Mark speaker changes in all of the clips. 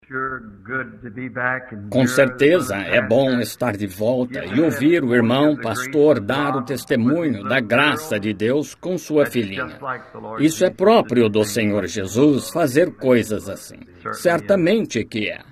Speaker 1: Com certeza é bom estar de volta e ouvir o irmão pastor dar o testemunho da graça de Deus com sua filhinha. Isso é próprio do Senhor Jesus fazer coisas assim. Certamente que é.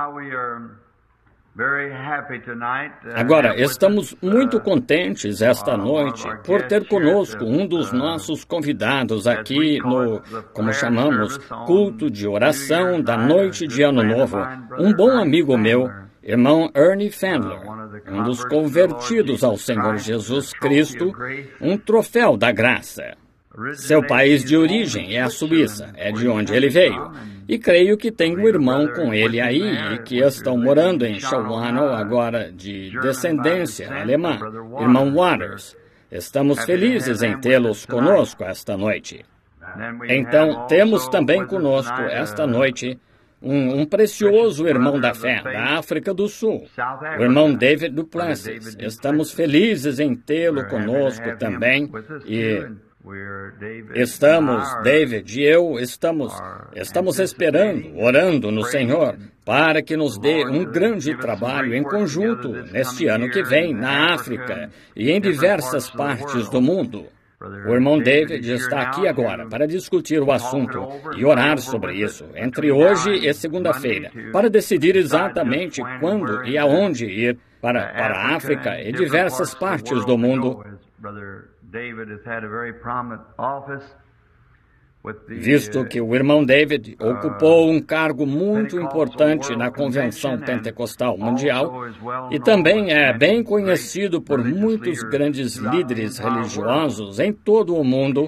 Speaker 1: Agora, estamos muito contentes esta noite por ter conosco um dos nossos convidados aqui no, como chamamos, culto de oração da noite de Ano Novo, um bom amigo meu, irmão Ernie Fandler, um dos convertidos ao Senhor Jesus Cristo, um troféu da graça. Seu país de origem é a Suíça, é de onde ele veio. E creio que tem um irmão com ele aí e que estão morando em Shawano, agora de descendência alemã, irmão Waters. Estamos felizes em tê-los conosco esta noite. Então, temos também conosco esta noite um precioso irmão da fé da África do Sul, o irmão David Duplessis. Estamos felizes em tê-lo conosco também e David e eu estamos esperando, orando no Senhor, para que nos dê um grande trabalho em conjunto neste ano que vem, na África e em diversas partes do mundo. O irmão David está aqui agora para discutir o assunto e orar sobre isso, entre hoje e segunda-feira, para decidir exatamente quando e aonde ir para a África e diversas partes do mundo, visto que o irmão David ocupou um cargo muito importante na Convenção Pentecostal Mundial e também é bem conhecido por muitos grandes líderes religiosos em todo o mundo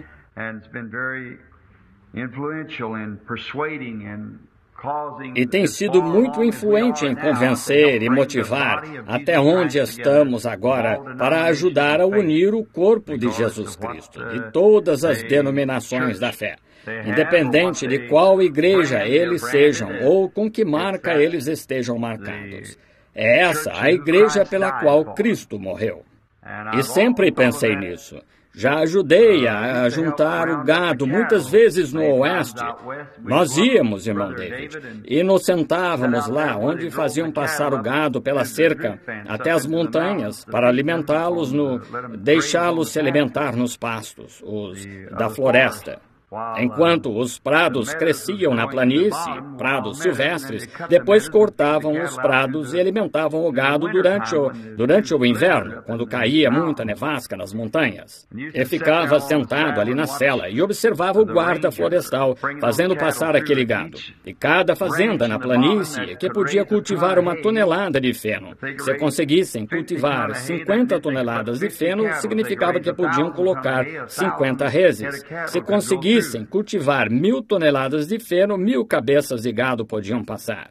Speaker 1: e tem sido muito influente em convencer e motivar até onde estamos agora para ajudar a unir o corpo de Jesus Cristo e todas as denominações da fé, independente de qual igreja eles sejam ou com que marca eles estejam marcados. É essa a igreja pela qual Cristo morreu. E sempre pensei nisso. Já ajudei a juntar o gado muitas vezes no oeste. Nós íamos, irmão David, e nos sentávamos lá onde faziam passar o gado pela cerca até as montanhas para alimentá-los, deixá-los se alimentar nos pastos, da floresta. Enquanto os prados cresciam na planície, prados silvestres, depois cortavam os prados e alimentavam o gado durante o inverno, quando caía muita nevasca nas montanhas. Eu ficava sentado ali na cela e observava o guarda florestal fazendo passar aquele gado. E cada fazenda na planície que podia cultivar 1 tonelada de feno. Se conseguissem cultivar 50 toneladas de feno, significava que podiam colocar 50 reses. Se conseguissem cultivar 1.000 toneladas de feno, 1.000 cabeças de gado podiam passar.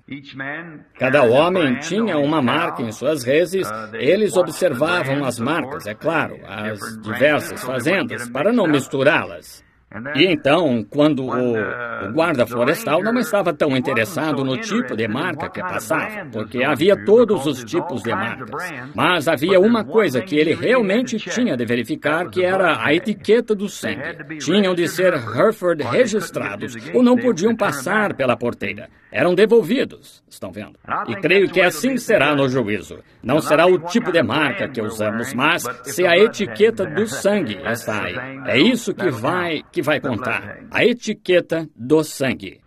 Speaker 1: Cada homem tinha uma marca em suas reses, eles observavam as marcas, é claro, as diversas fazendas, para não misturá-las. E então, quando o guarda florestal não estava tão interessado no tipo de marca que passava, porque havia todos os tipos de marcas, mas havia uma coisa que ele realmente tinha de verificar, que era a etiqueta do sangue. Tinham de ser Hereford registrados, ou não podiam passar pela porteira. Eram devolvidos, estão vendo? E creio que assim será no juízo. Não será o tipo de marca que usamos, mas se a etiqueta do sangue está aí. É isso que vai contar. A etiqueta do sangue.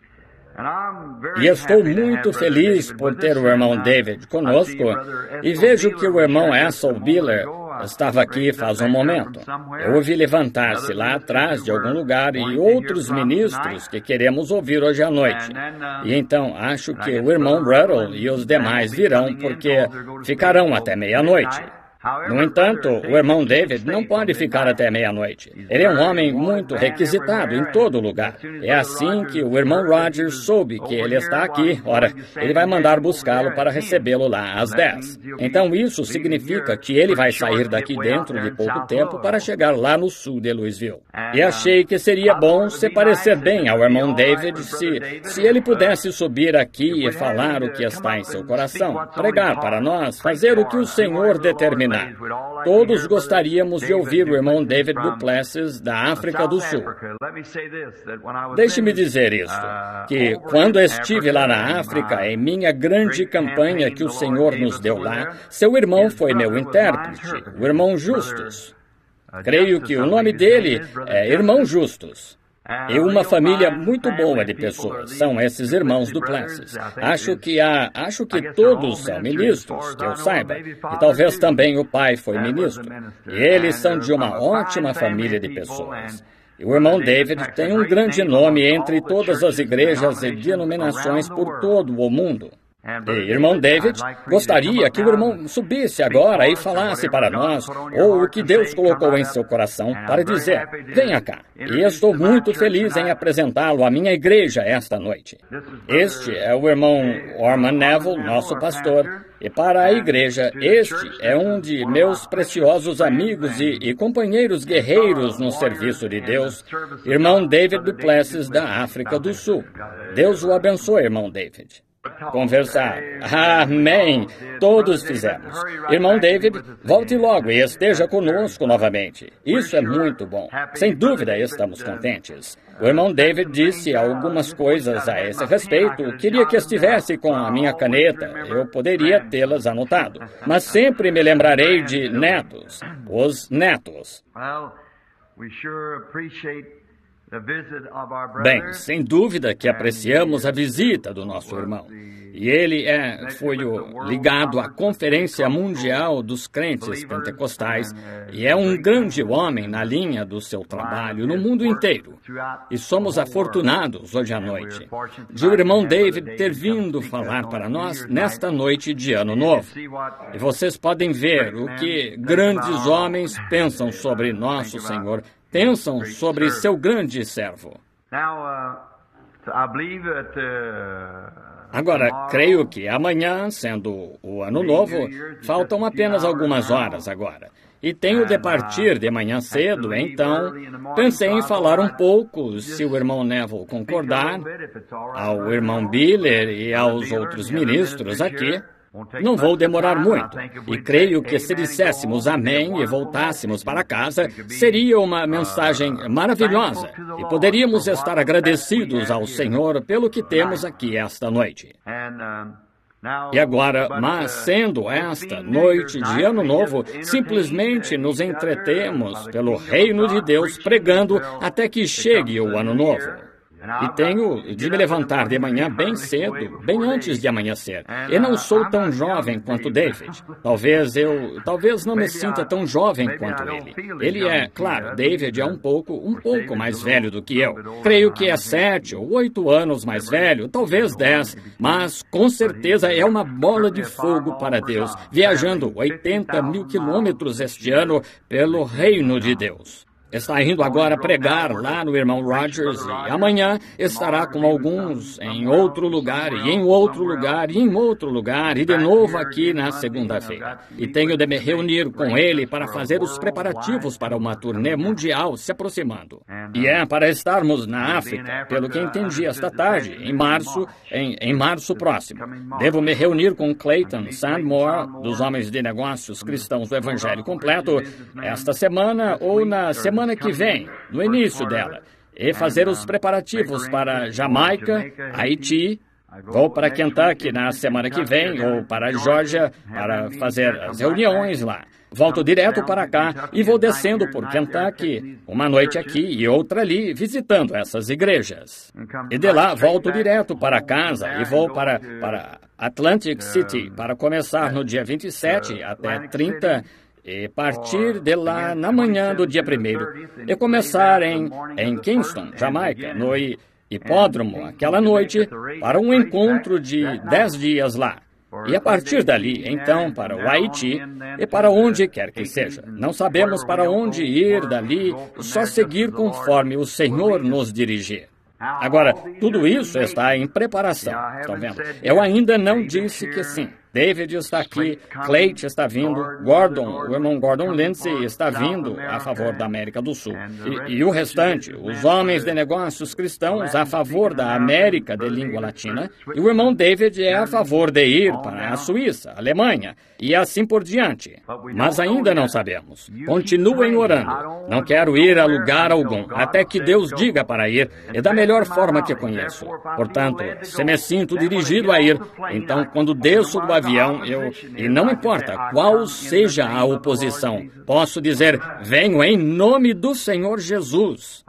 Speaker 1: E estou muito feliz por ter o irmão David conosco e vejo que o irmão Essel Biller estava aqui faz um momento. Eu ouvi levantar-se lá atrás de algum lugar e outros ministros que queremos ouvir hoje à noite. E então acho que o irmão Ruddle e os demais virão porque ficarão até meia-noite. No entanto, o irmão David não pode ficar até meia-noite. Ele é um homem muito requisitado em todo lugar. É assim que o irmão Rogers soube que ele está aqui. Ora, ele vai mandar buscá-lo para recebê-lo lá às 10. Então isso significa que ele vai sair daqui dentro de pouco tempo para chegar lá no sul de Louisville. E achei que seria bom se parecer bem ao irmão David se ele pudesse subir aqui e falar o que está em seu coração, pregar para nós, fazer o que o Senhor determinar. terminar. Todos gostaríamos de ouvir o irmão David Duplessis, da África do Sul. Deixe-me dizer isto, que quando estive lá na África, em minha grande campanha que o Senhor nos deu lá, seu irmão foi meu intérprete, o irmão Justus. Creio que o nome dele é Irmão Justus. E uma família muito boa de pessoas são esses irmãos Duplessis. Acho que todos são ministros, que eu saiba. E talvez também o pai foi ministro. E eles são de uma ótima família de pessoas. E o irmão David tem um grande nome entre todas as igrejas e denominações por todo o mundo. E irmão David, gostaria que o irmão subisse agora e falasse para nós, ou o que Deus colocou em seu coração, para dizer, venha cá. E estou muito feliz em apresentá-lo à minha igreja esta noite. Este é o irmão Orman Neville, nosso pastor, e para a igreja, este é um de meus preciosos amigos e companheiros guerreiros no serviço de Deus, irmão David Duplessis, da África do Sul. Deus o abençoe, irmão David. Conversar. Amém. Todos fizemos. Irmão David, volte logo e esteja conosco novamente. Isso é muito bom. Sem dúvida, estamos contentes. O irmão David disse algumas coisas a esse respeito. Queria que estivesse com a minha caneta. Eu poderia tê-las anotado. Mas sempre me lembrarei de netos. Os netos. Bem, sem dúvida que apreciamos a visita do nosso irmão. E ele foi ligado à Conferência Mundial dos Crentes Pentecostais e é um grande homem na linha do seu trabalho no mundo inteiro. E somos afortunados hoje à noite de o irmão David ter vindo falar para nós nesta noite de Ano Novo. E vocês podem ver o que grandes homens pensam sobre nosso Senhor, pensam sobre seu grande servo. Agora, creio que amanhã, sendo o Ano Novo, faltam apenas algumas horas agora. E tenho de partir de manhã cedo, então pensei em falar um pouco, se o irmão Neville concordar, ao irmão Biller e aos outros ministros aqui. Não vou demorar muito, e creio que se disséssemos amém e voltássemos para casa, seria uma mensagem maravilhosa, e poderíamos estar agradecidos ao Senhor pelo que temos aqui esta noite. E agora, mas sendo esta noite de Ano Novo, simplesmente nos entretemos pelo reino de Deus pregando até que chegue o Ano Novo. E tenho de me levantar de manhã bem cedo, bem antes de amanhecer. E não sou tão jovem quanto David. Talvez não me sinta tão jovem quanto ele. Ele claro, David é um pouco mais velho do que eu. Creio que é 7 ou 8 anos mais velho, talvez 10. Mas, com certeza, é uma bola de fogo para Deus, viajando 80 mil quilômetros este ano pelo reino de Deus. Está indo agora pregar lá no irmão Rogers e amanhã estará com alguns em outro lugar e em outro lugar e em outro lugar e de novo aqui na segunda-feira. E tenho de me reunir com ele para fazer os preparativos para uma turnê mundial se aproximando. E é para estarmos na África, pelo que entendi esta tarde, em março próximo. Devo me reunir com Clayton Sandmore, dos Homens de Negócios Cristãos do Evangelho Completo, esta semana ou na semana que vem, no início dela, e fazer os preparativos para Jamaica, Haiti. Vou para Kentucky na semana que vem, ou para Geórgia, para fazer as reuniões lá. Volto direto para cá e vou descendo por Kentucky, uma noite aqui e outra ali, visitando essas igrejas. E de lá volto direto para casa e vou para Atlantic City, para começar no dia 27 até 30 e partir de lá na manhã do dia 1º, e começar em Kingston, Jamaica, no hipódromo, aquela noite, para um encontro de 10 dias lá. E a partir dali, então, para o Haiti e para onde quer que seja. Não sabemos para onde ir dali, só seguir conforme o Senhor nos dirigir. Agora, tudo isso está em preparação, estão vendo? Eu ainda não disse que sim. David está aqui, Clayton está vindo, o irmão Gordon Lindsay está vindo a favor da América do Sul. E o restante, os homens de negócios cristãos a favor da América de língua latina, e o irmão David é a favor de ir para a Suíça, Alemanha, e assim por diante. Mas ainda não sabemos. Continuem orando. Não quero ir a lugar algum, até que Deus diga para ir, e da melhor forma que conheço. Portanto, se me sinto dirigido a ir, então quando desço do avião, e não importa qual seja a oposição, posso dizer, venho em nome do Senhor Jesus.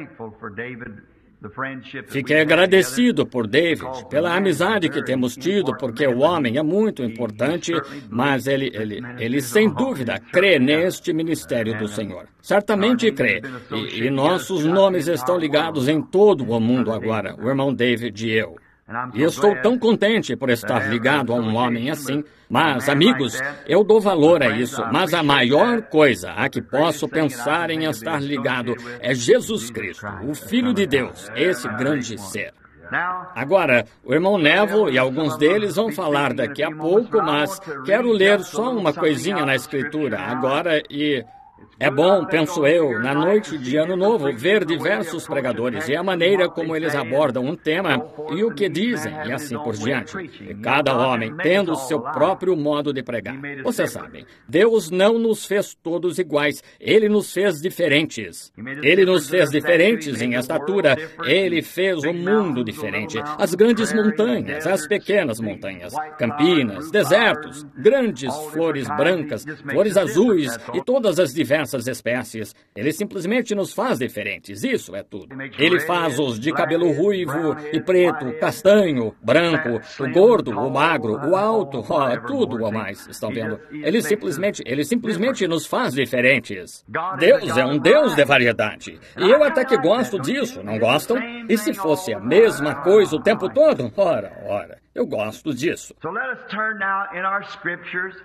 Speaker 1: Fiquei agradecido por David, pela amizade que temos tido, porque o homem é muito importante, mas ele sem dúvida crê neste ministério do Senhor. Certamente crê, e nossos nomes estão ligados em todo o mundo agora, o irmão David e eu. E estou tão contente por estar ligado a um homem assim. Mas, amigos, eu dou valor a isso. Mas a maior coisa a que posso pensar em estar ligado é Jesus Cristo, o Filho de Deus, esse grande ser. Agora, o irmão Neville e alguns deles vão falar daqui a pouco, mas quero ler só uma coisinha na Escritura agora e... É bom, penso eu, na noite de Ano Novo, ver diversos pregadores e a maneira como eles abordam um tema e o que dizem e assim por diante. E cada homem tendo o seu próprio modo de pregar. Vocês sabem, Deus não nos fez todos iguais, Ele nos fez diferentes. Ele nos fez diferentes em estatura, Ele fez o mundo diferente. As grandes montanhas, as pequenas montanhas, campinas, desertos, grandes flores brancas, flores azuis e todas as diversas espécies. Ele simplesmente nos faz diferentes, isso é tudo. Ele faz-os de cabelo ruivo e preto, castanho, branco, o gordo, o magro, o alto, tudo ou mais, estão vendo? Ele simplesmente nos faz diferentes. Deus é um Deus de variedade. E eu até que gosto disso, não gostam? E se fosse a mesma coisa o tempo todo? Ora, eu gosto disso.
Speaker 2: So let us turn now in our scriptures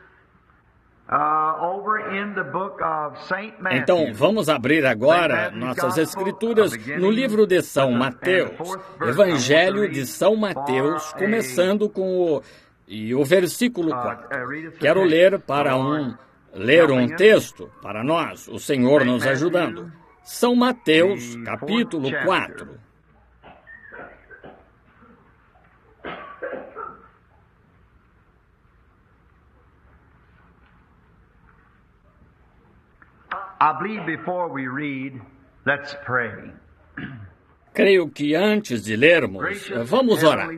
Speaker 1: Então, vamos abrir agora nossas escrituras no livro de São Mateus, Evangelho de São Mateus, começando com o versículo 4. Quero ler um texto para nós, o Senhor nos ajudando. São Mateus, capítulo 4.
Speaker 2: I believe before we read, let's pray.
Speaker 1: Creio que antes de lermos, vamos orar.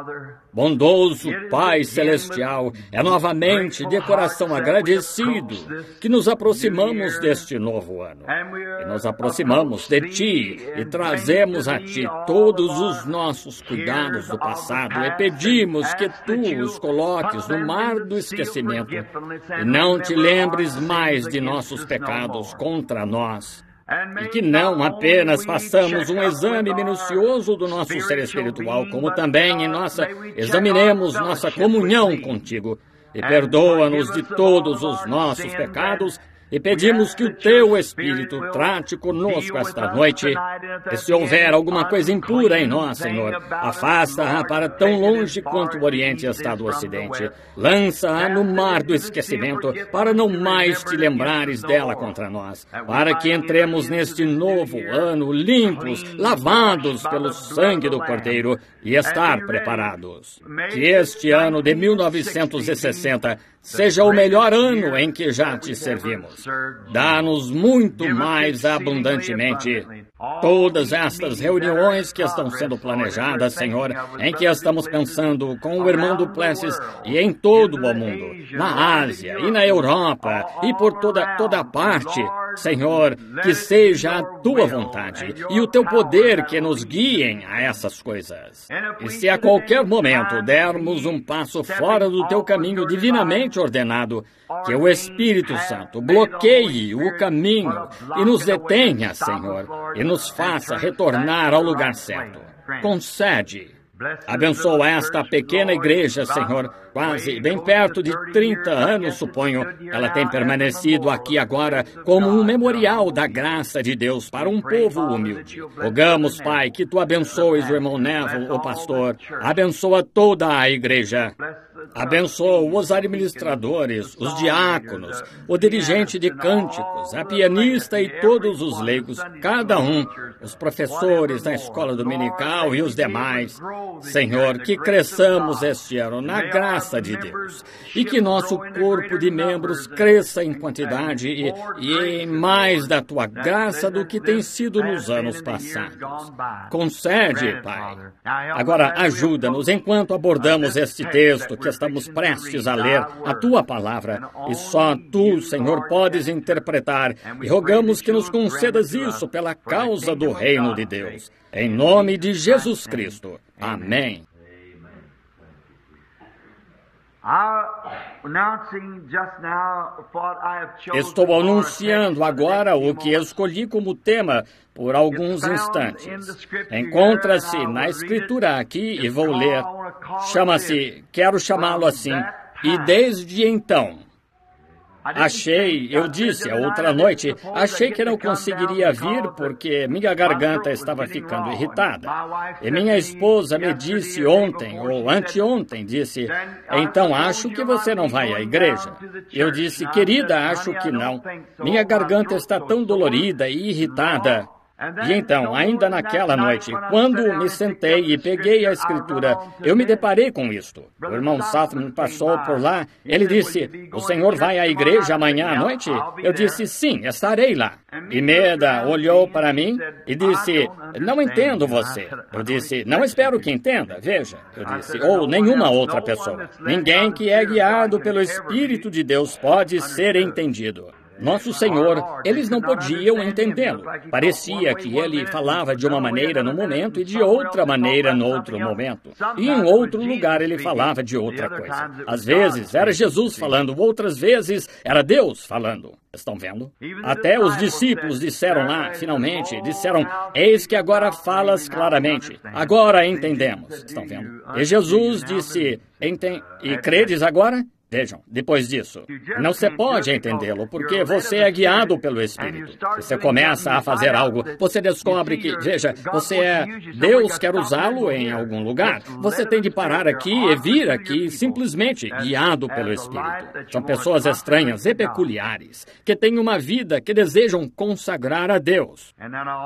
Speaker 1: Bondoso Pai Celestial, é novamente de coração agradecido que nos aproximamos deste novo ano. E nos aproximamos de Ti e trazemos a Ti todos os nossos cuidados do passado e pedimos que Tu os coloques no mar do esquecimento e não Te lembres mais de nossos pecados contra nós. E que não apenas façamos um exame minucioso do nosso ser espiritual, como também examinemos nossa comunhão contigo. E perdoa-nos de todos os nossos pecados e pedimos que o Teu Espírito trate conosco esta noite. E se houver alguma coisa impura em nós, Senhor, afasta-a para tão longe quanto o Oriente está do Ocidente. Lança-a no mar do esquecimento, para não mais Te lembrares dela contra nós, para que entremos neste novo ano limpos, lavados pelo sangue do Cordeiro e estar preparados. Que este ano de 1960 seja o melhor ano em que já Te servimos. Dá-nos muito mais abundantemente. Todas estas reuniões que estão sendo planejadas, Senhor, em que estamos pensando com o irmão Duplessis e em todo o mundo, na Ásia e na Europa e por toda parte, Senhor, que seja a Tua vontade e o Teu poder que nos guiem a essas coisas. E se a qualquer momento dermos um passo fora do Teu caminho divinamente ordenado, que o Espírito Santo bloqueie o caminho e nos detenha, Senhor, e nos faça retornar ao lugar certo. Concede. Abençoa esta pequena igreja, Senhor, quase bem perto de 30 anos, suponho. Ela tem permanecido aqui agora como um memorial da graça de Deus para um povo humilde. Rogamos, Pai, que Tu abençoes o irmão Neville, o pastor. Abençoa toda a igreja. Abençoa os administradores, os diáconos, o dirigente de cânticos, a pianista e todos os leigos, cada um, os professores da escola dominical e os demais. Senhor, que cresçamos este ano na graça de Deus e que nosso corpo de membros cresça em quantidade e em mais da Tua graça do que tem sido nos anos passados. Concede, Pai. Agora, ajuda-nos enquanto abordamos este texto que estamos prestes a ler, a Tua palavra, e só Tu, Senhor, podes interpretar, e rogamos que nos concedas isso pela causa do reino de Deus. Em nome de Jesus Cristo. Amém. Estou anunciando agora o que escolhi como tema por alguns instantes. Encontra-se na Escritura aqui e vou ler. Quero chamá-lo assim, e desde então. Eu disse a outra noite, achei que não conseguiria vir porque minha garganta estava ficando irritada. E minha esposa me disse ontem, ou anteontem, então acho que você não vai à igreja. Eu disse, querida, acho que não. Minha garganta está tão dolorida e irritada. E então, ainda naquela noite, quando me sentei e peguei a Escritura, eu me deparei com isto. O irmão Southman passou por lá, ele disse, o senhor vai à igreja amanhã à noite? Eu disse, sim, estarei lá. E Meda olhou para mim e disse, não entendo você. Eu disse, não espero que entenda, veja. Eu disse, ou nenhuma outra pessoa. Ninguém que é guiado pelo Espírito de Deus pode ser entendido. Nosso Senhor, eles não podiam entendê-lo. Parecia que ele falava de uma maneira no momento e de outra maneira no outro momento. E em outro lugar ele falava de outra coisa. Às vezes era Jesus falando, outras vezes era Deus falando. Estão vendo? Até os discípulos disseram lá, finalmente, eis que agora falas claramente. Agora entendemos. Estão vendo? E Jesus disse, e credes agora? Vejam, depois disso, não se pode entendê-lo, porque você é guiado pelo Espírito. Você começa a fazer algo, você descobre que, Deus quer usá-lo em algum lugar. Você tem de parar aqui e vir aqui, simplesmente guiado pelo Espírito. São pessoas estranhas e peculiares, que têm uma vida que desejam consagrar a Deus.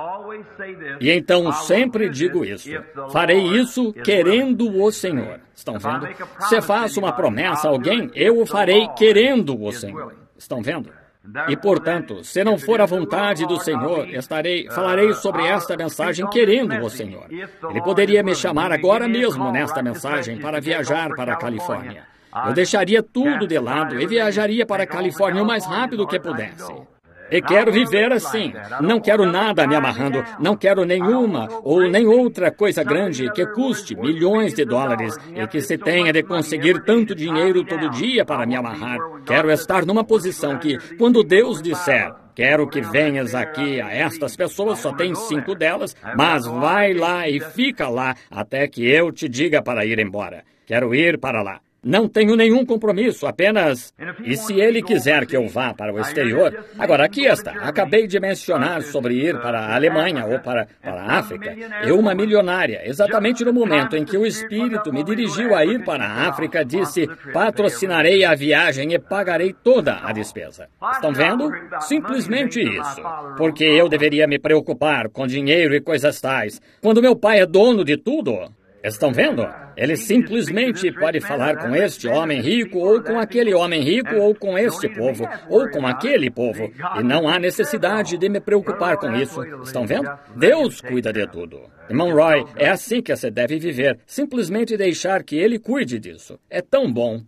Speaker 1: E então sempre digo isso, farei isso querendo o Senhor. Estão vendo? Se faço uma promessa a alguém, eu o farei querendo o Senhor. Estão vendo? E, portanto, se não for a vontade do Senhor, falarei sobre esta mensagem querendo o Senhor. Ele poderia me chamar agora mesmo nesta mensagem para viajar para a Califórnia. Eu deixaria tudo de lado e viajaria para a Califórnia o mais rápido que pudesse. E quero viver assim. Não quero nada me amarrando. Não quero nenhuma ou nem outra coisa grande que custe milhões de dólares e que se tenha de conseguir tanto dinheiro todo dia para me amarrar. Quero estar numa posição que, quando Deus disser, quero que venhas aqui a estas pessoas, só tem 5 delas, mas vai lá e fica lá até que eu te diga para ir embora. Quero ir para lá. Não tenho nenhum compromisso, apenas... E se ele quiser que eu vá para o exterior... Agora, aqui está. Acabei de mencionar sobre ir para a Alemanha ou para a África. Eu, uma milionária, exatamente no momento em que o Espírito me dirigiu a ir para a África, disse, patrocinarei a viagem e pagarei toda a despesa. Estão vendo? Simplesmente isso. Porque eu deveria me preocupar com dinheiro e coisas tais, quando meu pai é dono de tudo. Estão vendo? Ele simplesmente pode falar com este homem rico, ou com aquele homem rico, ou com este povo, ou com aquele povo. E não há necessidade de me preocupar com isso. Estão vendo? Deus cuida de tudo. Irmão Roy, é assim que você deve viver. Simplesmente deixar que Ele cuide disso. É tão bom.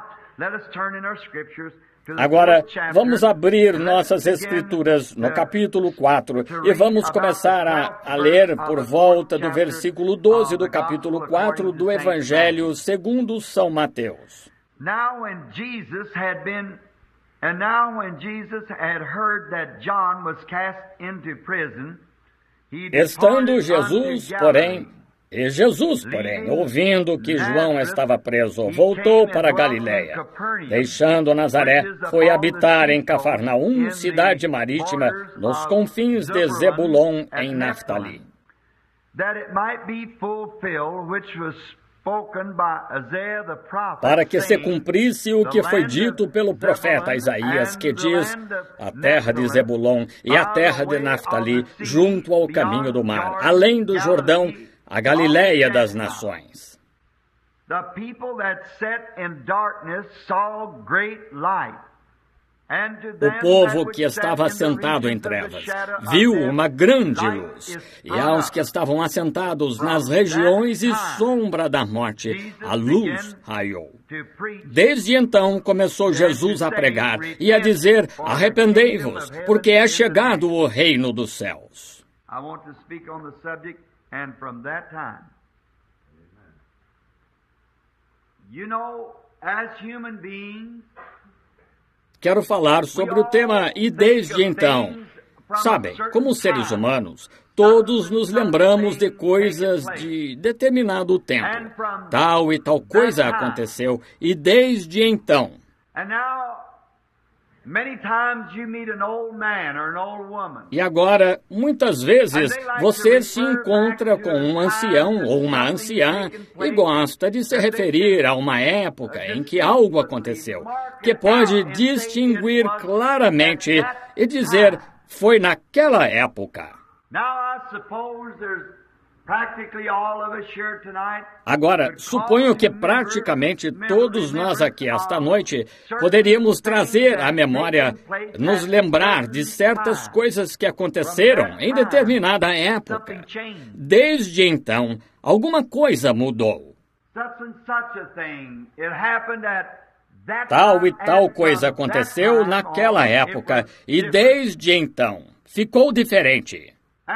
Speaker 1: Agora, vamos abrir nossas Escrituras no capítulo 4 e vamos começar a ler por volta do versículo 12 do capítulo 4 do Evangelho segundo São Mateus.
Speaker 2: Now when Jesus had heard that John was cast into prison,
Speaker 1: Estando Jesus, porém, ouvindo que João estava preso, voltou para Galiléia. Deixando Nazaré, foi habitar em Cafarnaum, cidade marítima, nos confins de Zebulon, em Naftali.
Speaker 2: That it might be fulfilled, which was
Speaker 1: para que se cumprisse o que foi dito pelo profeta Isaías, que diz: a terra de Zebulon e a terra de Naftali, junto ao caminho do mar, além do Jordão, a Galileia das nações. O povo que estava assentado em trevas viu uma grande luz, e aos que estavam assentados nas regiões e sombra da morte, a luz raiou. Desde então começou Jesus a pregar e a dizer: arrependei-vos, porque é chegado o reino dos céus. Quero falar sobre o tema "e desde então". Sabem, como seres humanos, todos nos lembramos de coisas de determinado tempo. Tal e tal coisa aconteceu, e desde então. E agora, muitas vezes, você se encontra com um ancião ou uma anciã e gosta de se referir a uma época em que algo aconteceu, que pode distinguir claramente e dizer: foi naquela época. Agora, suponho que praticamente todos nós aqui esta noite poderíamos trazer à memória, nos lembrar de certas coisas que aconteceram em determinada época. Desde então, alguma coisa mudou. Tal e tal coisa aconteceu naquela época, e desde então ficou diferente.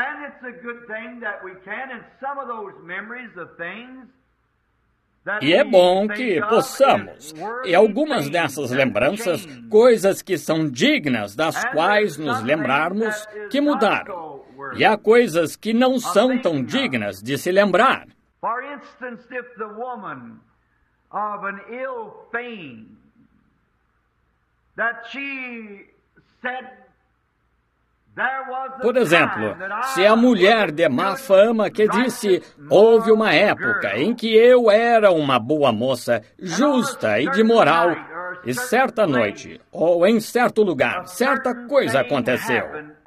Speaker 1: E é bom que possamos, e algumas dessas lembranças, coisas que são dignas das quais nos lembrarmos, que mudaram. E há coisas que não são tão dignas de se lembrar. Por exemplo, se a mulher de má fama que disse: houve uma época em que eu era uma boa moça, justa e de moral, e certa noite, ou em certo lugar, certa coisa aconteceu.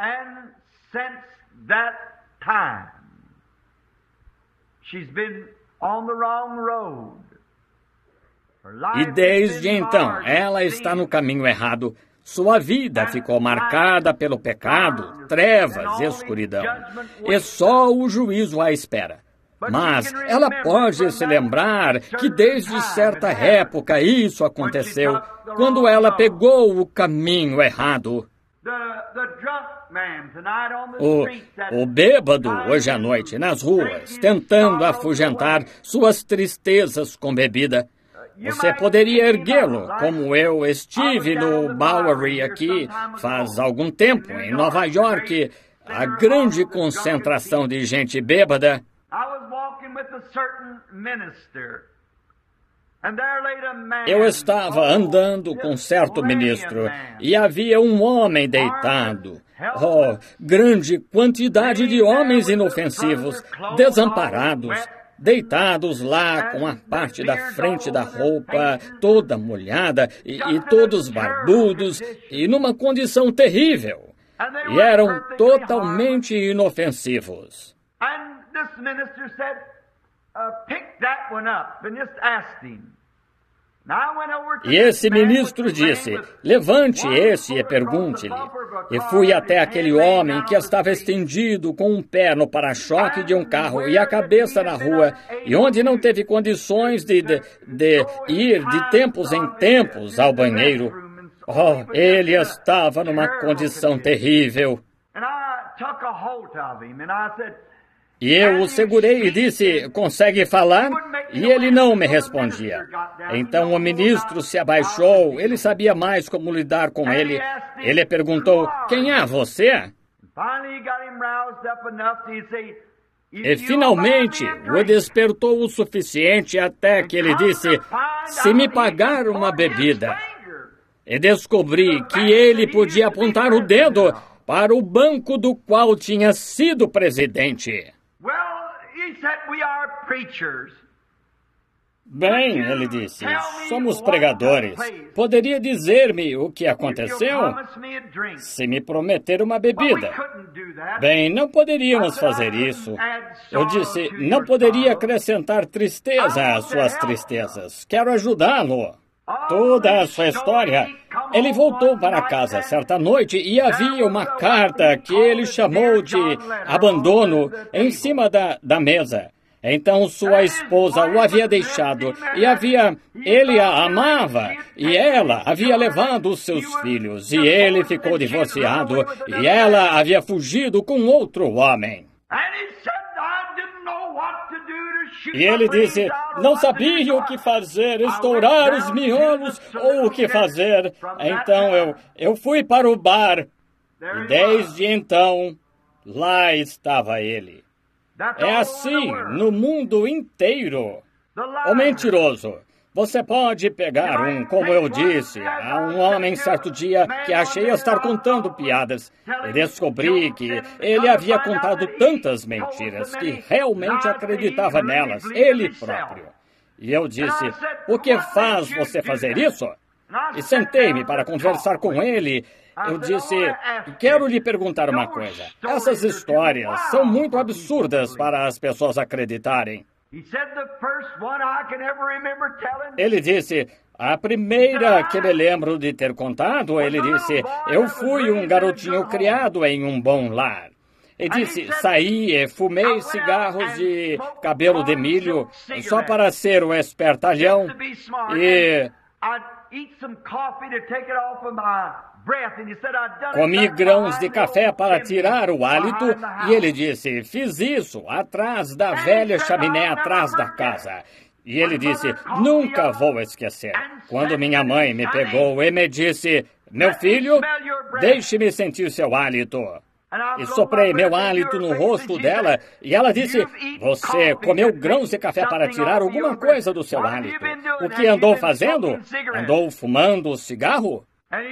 Speaker 1: E desde então, ela está no caminho errado. Sua vida ficou marcada pelo pecado, trevas e escuridão, e só o juízo a espera. Mas ela pode se lembrar que desde certa época isso aconteceu, quando ela pegou o caminho errado. O bêbado hoje à noite nas ruas, tentando afugentar suas tristezas com bebida. Você poderia erguê-lo, como eu estive no Bowery aqui faz algum tempo, em Nova York, a grande concentração de gente bêbada. Eu estava andando com certo ministro e havia um homem deitado. Oh, grande quantidade de homens inofensivos, desamparados, deitados lá com a parte da frente da roupa toda molhada e todos barbudos e numa condição terrível. E eram totalmente inofensivos. E esse ministro disse: levante esse e pergunte-lhe. E fui até aquele homem que estava estendido com um pé no para-choque de um carro e a cabeça na rua, e onde não teve condições de ir de tempos em tempos ao banheiro. Oh, ele estava numa condição terrível. E eu o segurei e disse: consegue falar? E ele não me respondia. Então o ministro se abaixou, ele sabia mais como lidar com ele. Ele perguntou: quem é você? E finalmente o despertou o suficiente até que ele disse: se me pagar uma bebida. E descobri que ele podia apontar o dedo para o banco do qual tinha sido presidente. Bem, ele disse, somos pregadores. Poderia dizer-me o que aconteceu? Se me prometer uma bebida. Bem, não poderíamos fazer isso. Eu disse, não poderia acrescentar tristeza às suas tristezas. Quero ajudá-lo. Toda a sua história. Ele voltou para casa certa noite e havia uma carta que ele chamou de abandono em cima da mesa. Então sua esposa o havia deixado e ele a amava e ela havia levado os seus filhos e ele ficou divorciado e ela havia fugido com outro homem. E ele disse, não sabia o que fazer, estourar os miolos ou o que fazer. Então eu fui para o bar e desde então lá estava ele. É assim no mundo inteiro. O mentiroso. Você pode pegar como eu disse, há um homem certo dia que achei estar contando piadas. E descobri que ele havia contado tantas mentiras que realmente acreditava nelas, ele próprio. E eu disse, o que faz você fazer isso? E sentei-me para conversar com ele. Eu disse, quero lhe perguntar uma coisa. Essas histórias são muito absurdas para as pessoas acreditarem. Ele disse, a primeira que me lembro de ter contado, ele disse, eu fui um garotinho criado em um bom lar. Ele disse, saí e fumei cigarros de cabelo de milho só para ser o espertalhão e comi grãos de café para tirar o hálito e ele disse, fiz isso atrás da velha chaminé atrás da casa. E ele disse, nunca vou esquecer. Quando minha mãe me pegou e me disse, meu filho, deixe-me sentir seu hálito. E soprei meu hálito no rosto dela e ela disse, você comeu grãos de café para tirar alguma coisa do seu hálito. O que andou fazendo? Andou fumando cigarro?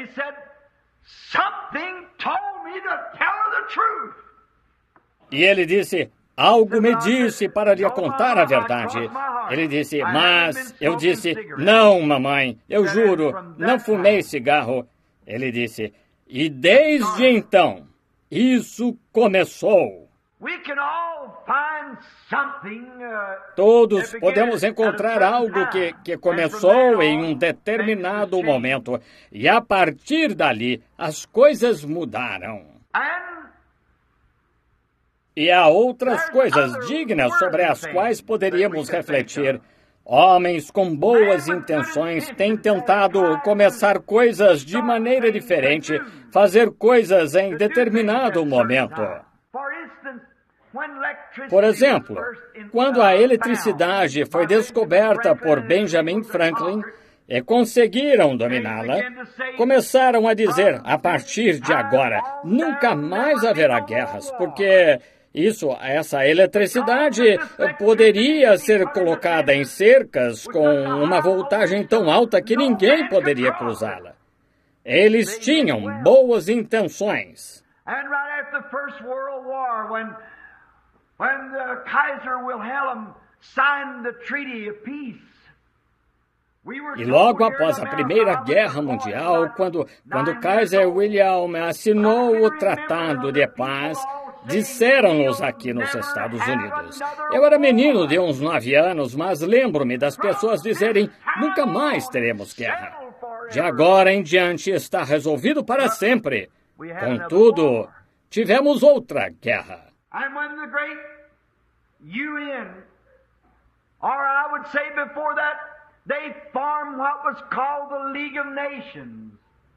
Speaker 1: E ele disse, algo me disse para lhe contar a verdade. Ele disse, mas eu disse, não, mamãe, eu juro, não fumei cigarro. Ele disse, e desde então, isso começou. Todos podemos encontrar algo que começou em um determinado momento. E a partir dali, as coisas mudaram. E há outras coisas dignas sobre as quais poderíamos refletir. Homens com boas intenções têm tentado começar coisas de maneira diferente, fazer coisas em determinado momento. Por exemplo, quando a eletricidade foi descoberta por Benjamin Franklin e conseguiram dominá-la, começaram a dizer, a partir de agora, nunca mais haverá guerras, porque essa eletricidade poderia ser colocada em cercas com uma voltagem tão alta que ninguém poderia cruzá-la. Eles tinham boas intenções. When the Kaiser Wilhelm signed the Treaty of Peace, e logo após a Primeira Guerra Mundial, quando Kaiser Wilhelm assinou o Tratado de Paz, disseram-nos aqui nos Estados Unidos. Eu era menino de uns 9 anos, mas lembro-me das pessoas dizerem, nunca mais teremos guerra. De agora em diante está resolvido para sempre. Contudo, tivemos outra guerra. And when the great UN, or I would say before that, they formed what was called the League of Nations.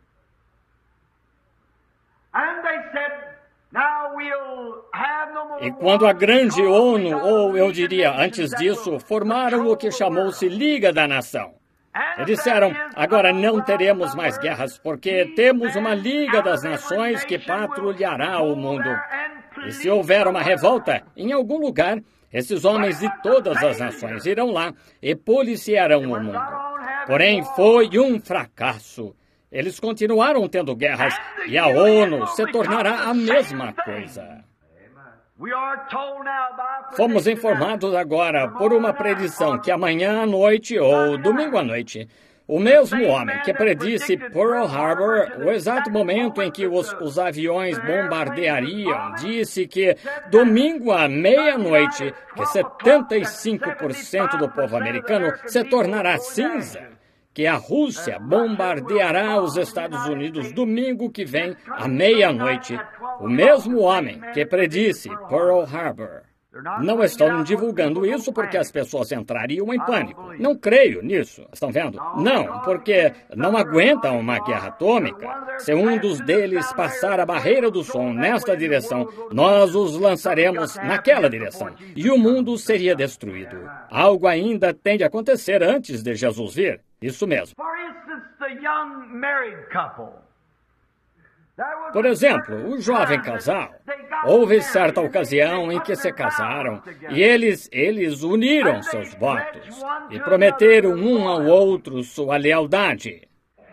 Speaker 1: And they said, now we'll have no more. E quando a grande ONU, ou eu diria antes disso, formaram o que chamou-se Liga da Nação. E disseram, agora não teremos mais guerras, porque temos uma Liga das Nações que patrulhará o mundo. E se houver uma revolta em algum lugar, esses homens de todas as nações irão lá e policiarão o mundo. Porém, foi um fracasso. Eles continuaram tendo guerras e a ONU se tornará a mesma coisa. Fomos informados agora por uma predição que amanhã à noite ou domingo à noite, o mesmo homem que predisse Pearl Harbor, o exato momento em que os aviões bombardeariam, disse que domingo à meia-noite, que 75% do povo americano se tornará cinza, que a Rússia bombardeará os Estados Unidos domingo que vem à meia-noite. O mesmo homem que predisse Pearl Harbor. Não estão divulgando isso porque as pessoas entrariam em pânico. Não creio nisso. Estão vendo? Não, porque não aguentam uma guerra atômica. Se um dos deles passar a barreira do som nesta direção, nós os lançaremos naquela direção. E o mundo seria destruído. Algo ainda tem de acontecer antes de Jesus vir. Isso mesmo. Por exemplo, o jovem casal. Houve certa ocasião em que se casaram e eles uniram seus votos e prometeram um ao outro sua lealdade.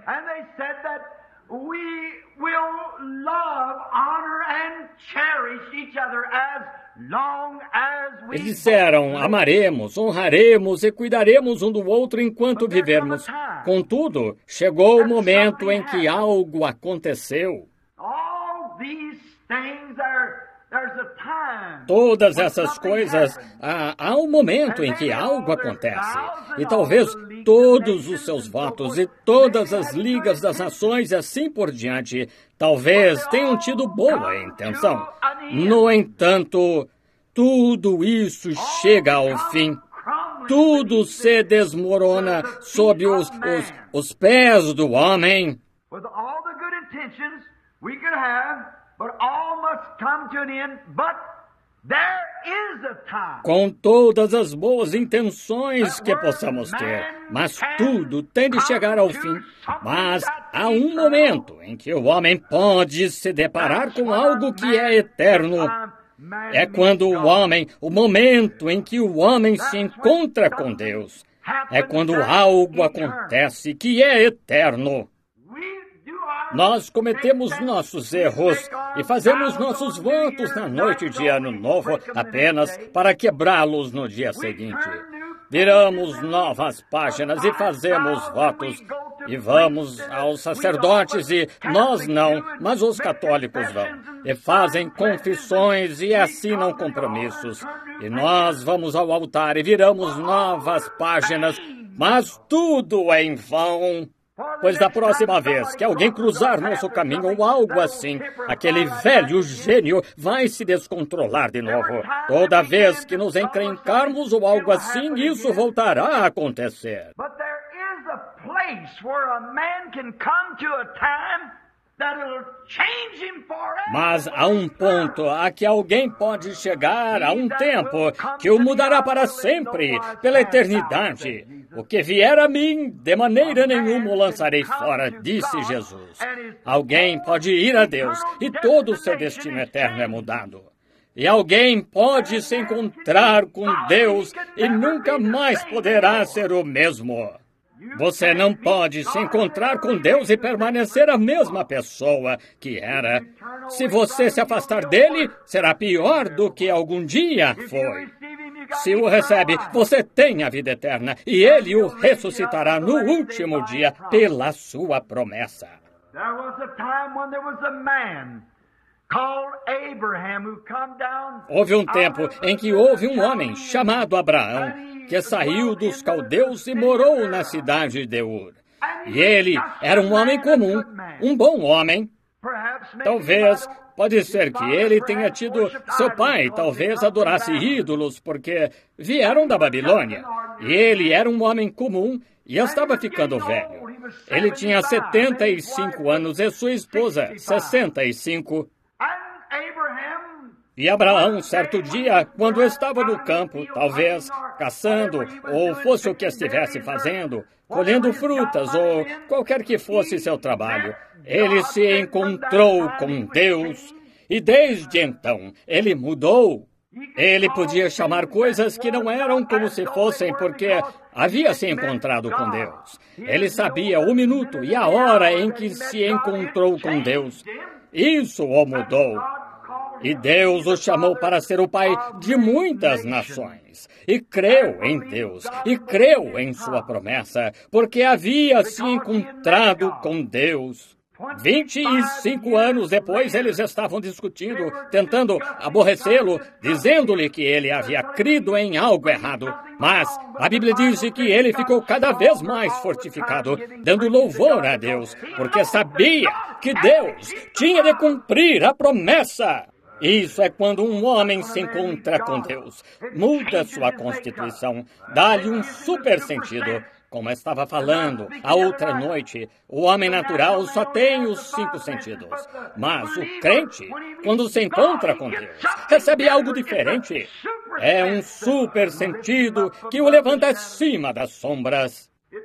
Speaker 1: Eles disseram, amaremos, honraremos e cuidaremos um do outro enquanto vivermos. Contudo, chegou o momento em que algo aconteceu. Todas essas coisas, há um momento em que algo acontece. E talvez todos os seus votos e todas as ligas das nações e assim por diante, talvez tenham tido boa intenção. No entanto, tudo isso chega ao fim. Tudo se desmorona sob os pés do homem. Com todas as boas intenções que possamos ter, mas tudo tem de chegar ao fim. Mas há um momento em que o homem pode se deparar com algo que é eterno. É quando o momento em que o homem se encontra com Deus. É quando algo acontece que é eterno. Nós cometemos nossos erros e fazemos nossos votos na noite de Ano Novo apenas para quebrá-los no dia seguinte. Viramos novas páginas e fazemos votos. E vamos aos sacerdotes e nós não, mas os católicos vão. E fazem confissões e assinam compromissos. E nós vamos ao altar e viramos novas páginas, mas tudo é em vão. Pois da próxima vez que alguém cruzar nosso caminho ou algo assim, aquele velho gênio vai se descontrolar de novo. Toda vez que nos encrencarmos ou algo assim, isso voltará a acontecer. Mas há um ponto a que alguém pode chegar, a um tempo que o mudará para sempre, pela eternidade. O que vier a mim, de maneira nenhuma o lançarei fora, disse Jesus. Alguém pode ir a Deus e todo o seu destino eterno é mudado. E alguém pode se encontrar com Deus e nunca mais poderá ser o mesmo. Você não pode se encontrar com Deus e permanecer a mesma pessoa que era. Se você se afastar dele, será pior do que algum dia foi. Se o recebe, você tem a vida eterna e ele o ressuscitará no último dia pela sua promessa. Houve um tempo em que houve um homem chamado Abraão, que saiu dos caldeus e morou na cidade de Ur. E ele era um homem comum, um bom homem. Talvez, pode ser que ele tenha tido seu pai, talvez adorasse ídolos, porque vieram da Babilônia. E ele era um homem comum e estava ficando velho. Ele tinha 75 anos e sua esposa, 65. E Abraão, certo dia, quando estava no campo, talvez caçando, ou fosse o que estivesse fazendo, colhendo frutas, ou qualquer que fosse seu trabalho, ele se encontrou com Deus, e desde então ele mudou. Ele podia chamar coisas que não eram como se fossem, porque havia se encontrado com Deus. Ele sabia o minuto e a hora em que se encontrou com Deus. Isso o mudou. E Deus o chamou para ser o pai de muitas nações. E creu em Deus, e creu em sua promessa, porque havia se encontrado com Deus. 25 anos depois, eles estavam discutindo, tentando aborrecê-lo, dizendo-lhe que ele havia crido em algo errado. Mas a Bíblia diz que ele ficou cada vez mais fortificado, dando louvor a Deus, porque sabia que Deus tinha de cumprir a promessa. Isso é quando um homem se encontra com Deus, muda sua constituição, dá-lhe um super sentido. Como eu estava falando a outra noite, o homem natural só tem os 5 sentidos. Mas o crente, quando se encontra com Deus, recebe algo diferente. É um super sentido que o levanta acima das sombras.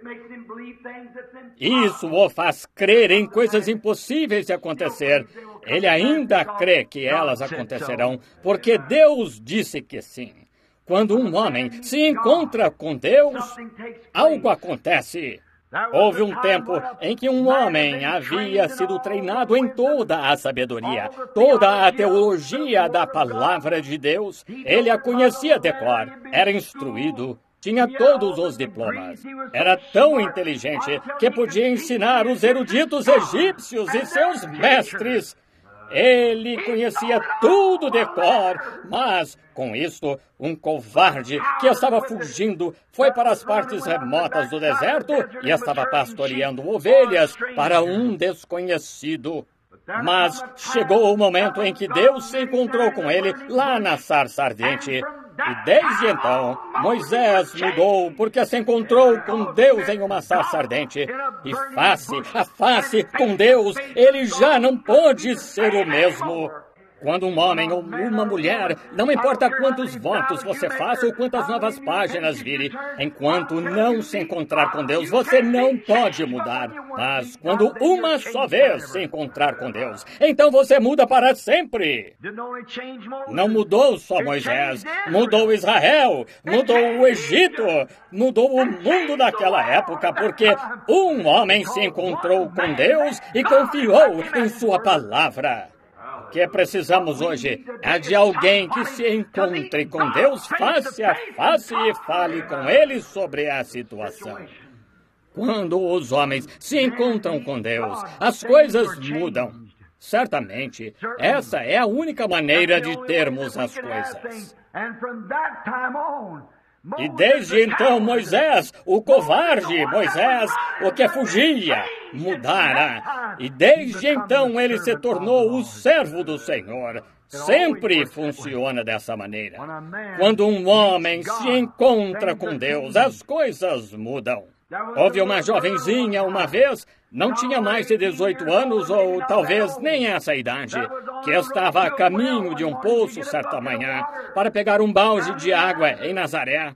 Speaker 1: Isso o faz crer em coisas impossíveis de acontecer. Ele ainda crê que elas acontecerão, porque Deus disse que sim. Quando um homem se encontra com Deus, algo acontece. Houve um tempo em que um homem havia sido treinado em toda a sabedoria, toda a teologia da palavra de Deus. Ele a conhecia de cor, era instruído, tinha todos os diplomas. Era tão inteligente que podia ensinar os eruditos egípcios e seus mestres. Ele conhecia tudo de cor, mas, com isto, um covarde que estava fugindo foi para as partes remotas do deserto e estava pastoreando ovelhas para um desconhecido. Mas chegou o momento em que Deus se encontrou com ele lá na sarça ardente. E desde então, Moisés mudou porque se encontrou com Deus em uma sarça ardente. E face a face com Deus, ele já não pôde ser o mesmo. Quando um homem ou uma mulher, não importa quantos votos você faça ou quantas novas páginas vire, enquanto não se encontrar com Deus, você não pode mudar. Mas quando uma só vez se encontrar com Deus, então você muda para sempre. Não mudou só Moisés, mudou Israel, mudou o Egito, mudou o mundo daquela época, porque um homem se encontrou com Deus e confiou em sua palavra. O que precisamos hoje é de alguém que se encontre com Deus face a face e fale com Ele sobre a situação. Quando os homens se encontram com Deus, as coisas mudam. Certamente, essa é a única maneira de termos as coisas. E desde então Moisés, o covarde Moisés, o que fugia, mudara. E desde então ele se tornou o servo do Senhor. Sempre funciona dessa maneira. Quando um homem se encontra com Deus, as coisas mudam. Houve uma jovenzinha uma vez, não tinha mais de 18 anos, ou talvez nem essa idade, que estava a caminho de um poço certa manhã para pegar um balde de água em Nazaré.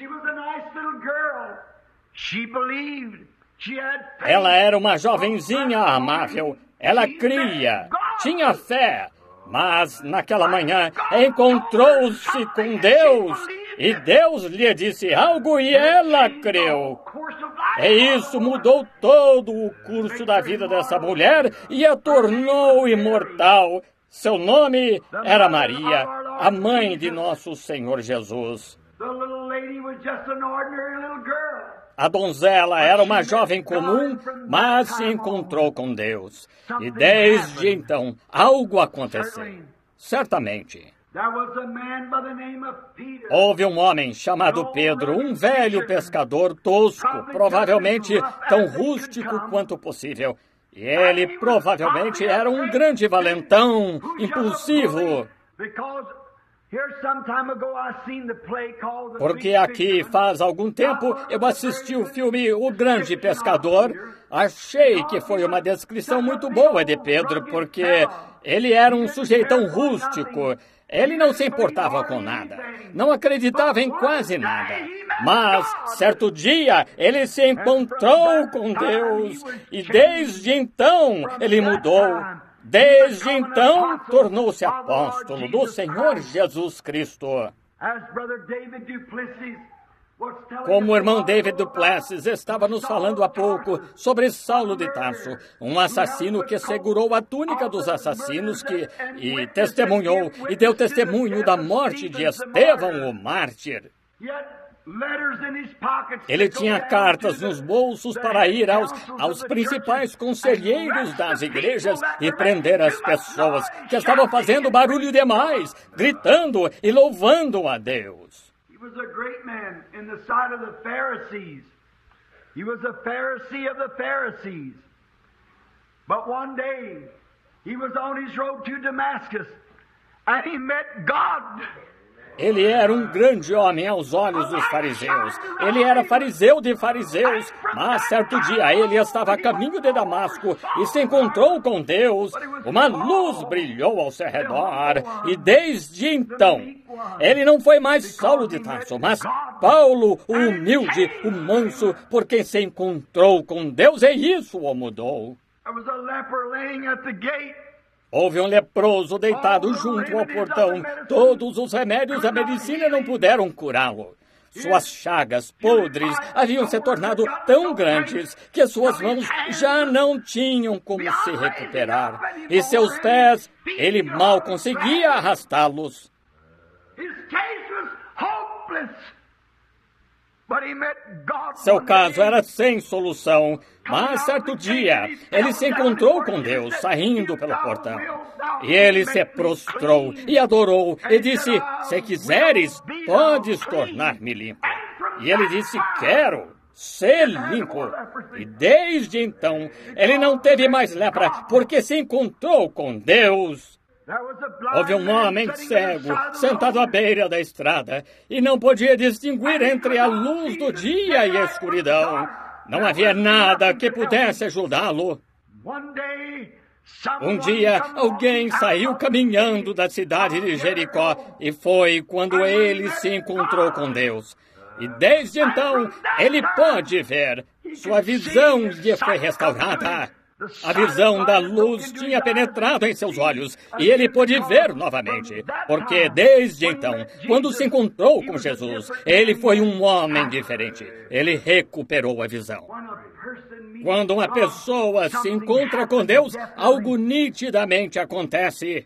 Speaker 1: Ela era uma jovenzinha amável, ela cria, tinha fé, mas naquela manhã encontrou-se com Deus e Deus lhe disse algo e ela creu. E isso mudou todo o curso da vida dessa mulher e a tornou imortal. Seu nome era Maria, a mãe de nosso Senhor Jesus. A donzela era uma jovem comum, mas se encontrou com Deus. E desde então, algo aconteceu. Certamente. Houve um homem chamado Pedro, um velho pescador tosco, provavelmente tão rústico quanto possível. E ele provavelmente era um grande valentão, impulsivo. Porque aqui faz algum tempo eu assisti o filme O Grande Pescador. Achei que foi uma descrição muito boa de Pedro, porque ele era um sujeitão rústico. Ele não se importava com nada, não acreditava em quase nada. Mas, certo dia, ele se encontrou com Deus e desde então ele mudou. Desde então, tornou-se apóstolo do Senhor Jesus Cristo. Como o irmão David Duplessis estava nos falando há pouco sobre Saulo de Tarso, um assassino que segurou a túnica dos assassinos e testemunhou e deu testemunho da morte de Estevão, o mártir. Ele tinha cartas nos bolsos para ir aos principais conselheiros das igrejas e prender as pessoas que estavam fazendo barulho demais, gritando e louvando a Deus.
Speaker 2: He was a great man in the sight of the Pharisees. He was a Pharisee of the Pharisees. But one day, he was on his road to Damascus, and he met God.
Speaker 1: Ele era um grande homem aos olhos dos fariseus. Ele era fariseu de fariseus, mas certo dia ele estava a caminho de Damasco e se encontrou com Deus. Uma luz brilhou ao seu redor e desde então ele não foi mais Saulo de Tarso, mas Paulo, o humilde, o manso, por quem se encontrou com Deus, e isso o mudou. Houve um leproso deitado junto ao portão. Todos os remédios da medicina não puderam curá-lo. Suas chagas podres haviam se tornado tão grandes que suas mãos já não tinham como se recuperar. E seus pés, ele mal conseguia arrastá-los. Seu caso era sem solução, mas certo dia ele se encontrou com Deus saindo pelo portão. E ele se prostrou e adorou e disse: "Se quiseres, podes tornar-me limpo." E ele disse: "Quero ser limpo." E desde então ele não teve mais lepra porque se encontrou com Deus. Houve um homem cego, sentado à beira da estrada, e não podia distinguir entre a luz do dia e a escuridão. Não havia nada que pudesse ajudá-lo. Um dia, alguém saiu caminhando da cidade de Jericó, e foi quando ele se encontrou com Deus. E desde então, ele pôde ver. Sua visão lhe foi restaurada. A visão da luz tinha penetrado em seus olhos e ele pôde ver novamente, porque desde então, quando se encontrou com Jesus, ele foi um homem diferente. Ele recuperou a visão. Quando uma pessoa se encontra com Deus, algo nitidamente acontece.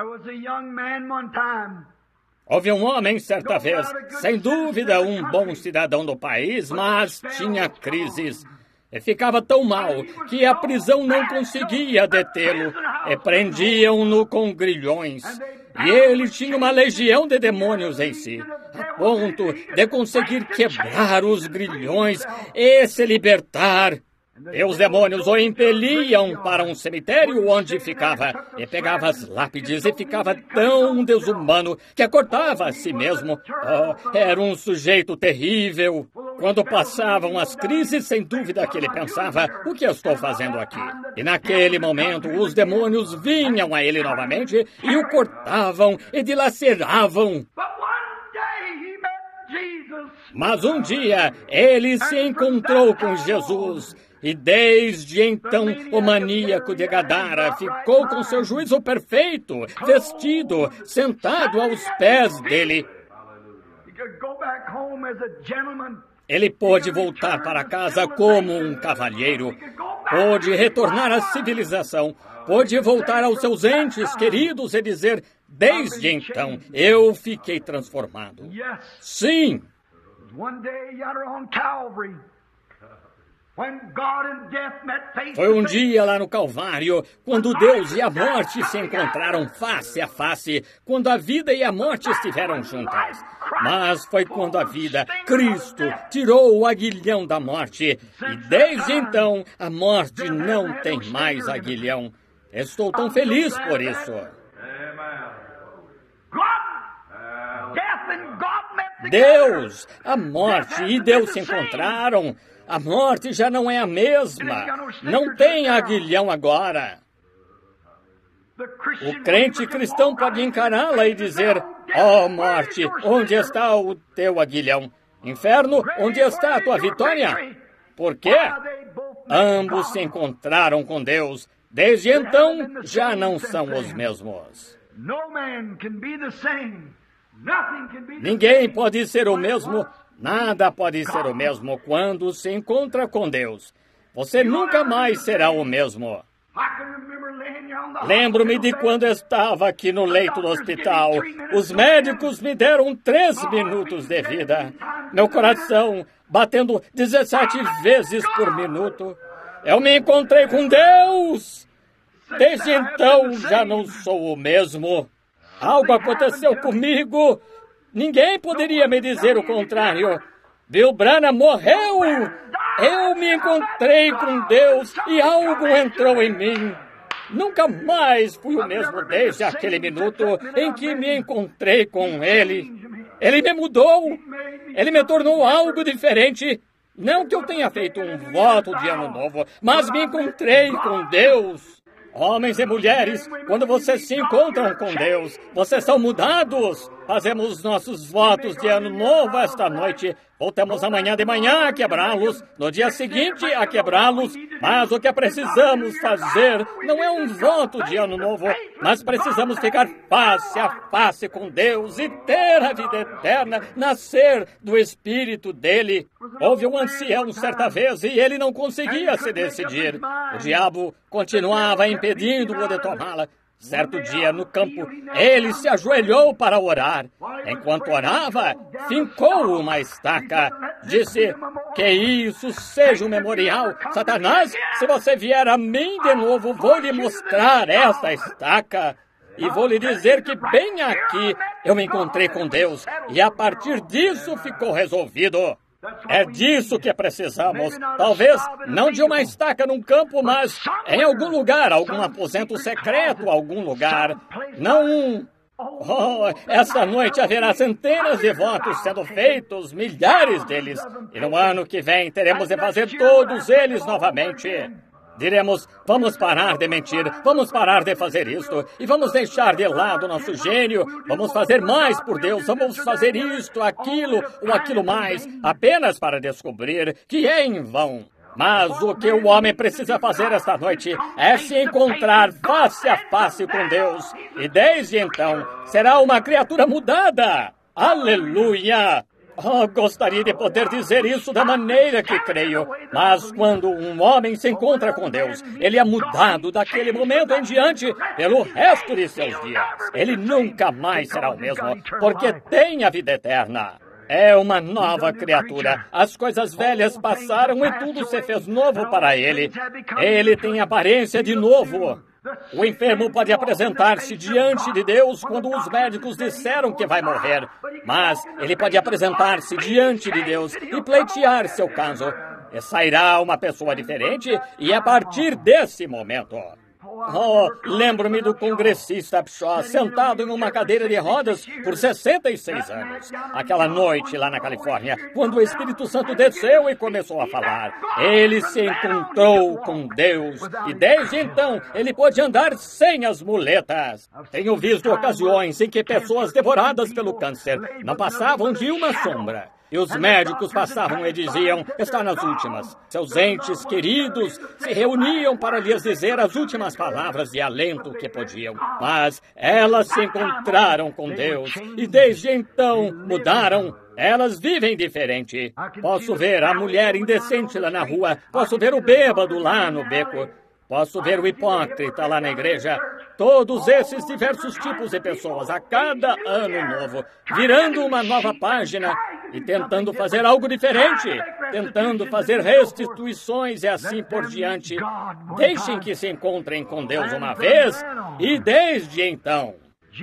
Speaker 1: Houve um homem certa vez, sem dúvida um bom cidadão do país, mas tinha crises. E ficava tão mal que a prisão não conseguia detê-lo. E prendiam-no com grilhões. E ele tinha uma legião de demônios em si, a ponto de conseguir quebrar os grilhões e se libertar. E os demônios o impeliam para um cemitério onde ficava, e pegava as lápides e ficava tão desumano que cortava a si mesmo. Oh, era um sujeito terrível. Quando passavam as crises, sem dúvida que ele pensava: o que eu estou fazendo aqui? E naquele momento, os demônios vinham a ele novamente e o cortavam e dilaceravam. Mas um dia, ele se encontrou com Jesus. E desde então, o maníaco de Gadara ficou com seu juízo perfeito, vestido, sentado aos pés dele. Ele pôde voltar para casa como um cavalheiro, pôde retornar à civilização, pôde voltar aos seus entes queridos e dizer: desde então, eu fiquei transformado. Sim! Foi um dia lá no Calvário, quando Deus e a morte se encontraram face a face, quando a vida e a morte estiveram juntas. Mas foi quando a vida, Cristo, tirou o aguilhão da morte, e desde então a morte não tem mais aguilhão. Estou tão feliz por isso. Deus, a morte e Deus se encontraram. A morte já não é a mesma. Não tem aguilhão agora. O crente cristão pode encará-la e dizer: ó morte, onde está o teu aguilhão? Inferno, onde está a tua vitória? Por quê? Ambos se encontraram com Deus. Desde então, já não são os mesmos. Ninguém pode ser o mesmo. Nada pode ser o mesmo quando se encontra com Deus. Você nunca mais será o mesmo. Lembro-me de quando estava aqui no leito do hospital. Os médicos me deram 3 minutos de vida. Meu coração batendo 17 vezes por minuto. Eu me encontrei com Deus. Desde então já não sou o mesmo. Algo aconteceu comigo. Ninguém poderia me dizer o contrário. Bill Branham morreu. Eu me encontrei com Deus e algo entrou em mim. Nunca mais fui o mesmo desde aquele minuto em que me encontrei com Ele. Ele me mudou. Ele me tornou algo diferente. Não que eu tenha feito um voto de ano novo, mas me encontrei com Deus. Homens e mulheres, quando vocês se encontram com Deus, vocês são mudados. Fazemos nossos votos de ano novo esta noite. Voltamos amanhã de manhã a quebrá-los, no dia seguinte a quebrá-los. Mas o que precisamos fazer não é um voto de ano novo, mas precisamos ficar face a face com Deus e ter a vida eterna, nascer do Espírito dele. Houve um ancião certa vez e ele não conseguia se decidir. O diabo continuava impedindo-o de tomá-la. Certo dia, no campo, ele se ajoelhou para orar. Enquanto orava, fincou uma estaca. Disse, que isso seja um memorial. Satanás, se você vier a mim de novo, vou lhe mostrar esta estaca. E vou lhe dizer que bem aqui eu me encontrei com Deus. E a partir disso ficou resolvido. É disso que precisamos. Talvez não de uma estaca num campo, mas em algum lugar, algum aposento secreto, algum lugar. Não um... Oh, esta noite haverá centenas de votos sendo feitos, milhares deles. E no ano que vem teremos de fazer todos eles novamente. Diremos, vamos parar de mentir, vamos parar de fazer isto, e vamos deixar de lado nosso gênio, vamos fazer mais por Deus, vamos fazer isto, aquilo ou aquilo mais, apenas para descobrir que é em vão. Mas o que o homem precisa fazer esta noite é se encontrar face a face com Deus, e desde então será uma criatura mudada. Aleluia! Oh, gostaria de poder dizer isso da maneira que creio, mas quando um homem se encontra com Deus, ele é mudado daquele momento em diante pelo resto de seus dias. Ele nunca mais será o mesmo, porque tem a vida eterna. É uma nova criatura. As coisas velhas passaram e tudo se fez novo para ele. Ele tem aparência de novo. O enfermo pode apresentar-se diante de Deus quando os médicos disseram que vai morrer, mas ele pode apresentar-se diante de Deus e pleitear seu caso. E sairá uma pessoa diferente e a partir desse momento... Oh, lembro-me do congressista Shaw sentado em uma cadeira de rodas por 66 anos. Aquela noite lá na Califórnia, quando o Espírito Santo desceu e começou a falar. Ele se encontrou com Deus e desde então ele pôde andar sem as muletas. Tenho visto ocasiões em que pessoas devoradas pelo câncer não passavam de uma sombra. E os médicos passavam e diziam, está nas últimas. Seus entes queridos se reuniam para lhes dizer as últimas palavras de alento que podiam. Mas elas se encontraram com Deus e desde então mudaram. Elas vivem diferente. Posso ver a mulher indecente lá na rua. Posso ver o bêbado lá no beco. Posso ver o hipócrita lá na igreja. Todos esses diversos tipos de pessoas a cada ano novo, virando uma nova página e tentando fazer algo diferente, tentando fazer restituições e assim por diante. Deixem que se encontrem com Deus uma vez e desde então.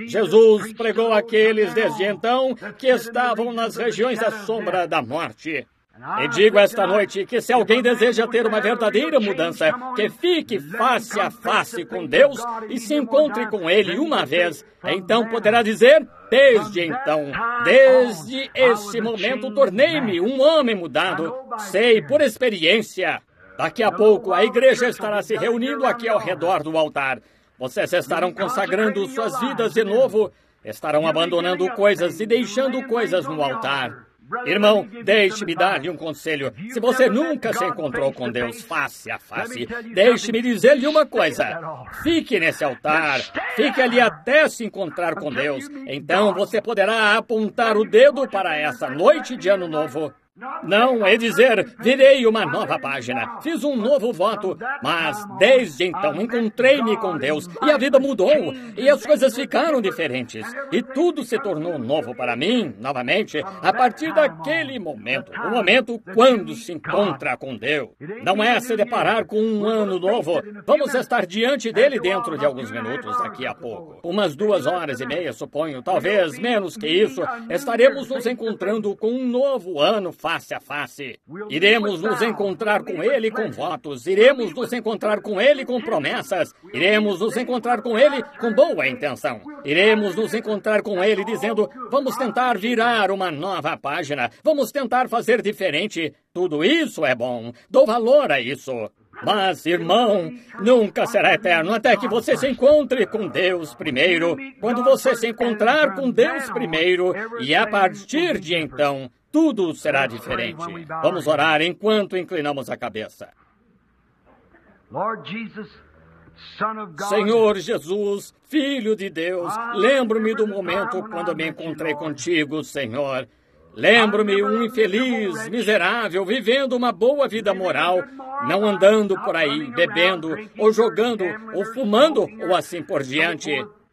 Speaker 1: Jesus pregou àqueles desde então que estavam nas regiões da sombra da morte. E digo esta noite que se alguém deseja ter uma verdadeira mudança, que fique face a face com Deus e se encontre com Ele uma vez, então poderá dizer, desde então, desde esse momento tornei-me um homem mudado, sei por experiência. Daqui a pouco a igreja estará se reunindo aqui ao redor do altar. Vocês estarão consagrando suas vidas de novo, estarão abandonando coisas e deixando coisas no altar. Irmão, deixe-me dar-lhe um conselho. Se você nunca se encontrou com Deus face a face, deixe-me dizer-lhe uma coisa. Fique nesse altar, fique ali até se encontrar com Deus. Então você poderá apontar o dedo para essa noite de Ano Novo. Não é dizer, virei uma nova página, fiz um novo voto, mas desde então encontrei-me com Deus e a vida mudou e as coisas ficaram diferentes e tudo se tornou novo para mim, novamente, a partir daquele momento, o momento quando se encontra com Deus. Não é se deparar com um ano novo, vamos estar diante dele dentro de alguns minutos, daqui a pouco. Umas 2h30, suponho, talvez menos que isso, estaremos nos encontrando com um novo ano face a face. Iremos nos encontrar com Ele com votos, iremos nos encontrar com Ele com promessas, iremos nos encontrar com Ele com boa intenção, iremos nos encontrar com Ele dizendo, vamos tentar virar uma nova página, vamos tentar fazer diferente. Tudo isso é bom, dou valor a isso. Mas, irmão, nunca será eterno até que você se encontre com Deus primeiro. Quando você se encontrar com Deus primeiro, e a partir de então, tudo será diferente. Vamos orar enquanto inclinamos a cabeça. Senhor Jesus, Filho de Deus, lembro-me do momento quando me encontrei contigo, Senhor. Lembro-me um infeliz, miserável, vivendo uma boa vida moral, não andando por aí, bebendo, ou jogando, ou fumando, ou assim por diante.